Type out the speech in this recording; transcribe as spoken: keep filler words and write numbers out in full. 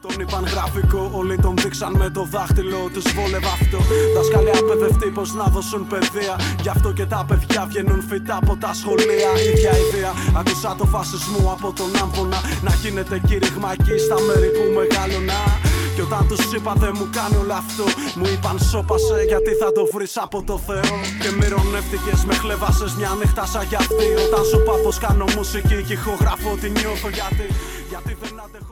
Τον είπαν γραφικό, όλοι τον δείξαν με το δάχτυλο. Τους βόλευε αυτό. Δάσκαλοι απαιδευτεί πως να δώσουν παιδεία. Γι' αυτό και τα παιδιά βγαίνουν φυτά από τα σχολεία. Ίδια ιδέα, άκουσα το φασισμό από τον άμφωνα. Να γίνεται κήρυγμα εκεί στα μέρη που μεγαλώνα. Και όταν τους είπα δεν μου κάνει όλο αυτό, μου είπαν σώπασε γιατί θα το βρεις από το Θεό. Και μυρονεύτηκες, με χλεβάσες μια νύχτα σαν κι αυτή. Όταν σου είπα πως κάνω μουσική και ηχογραφώ τι νιώθω γιατί, γιατί δεν αντέχω.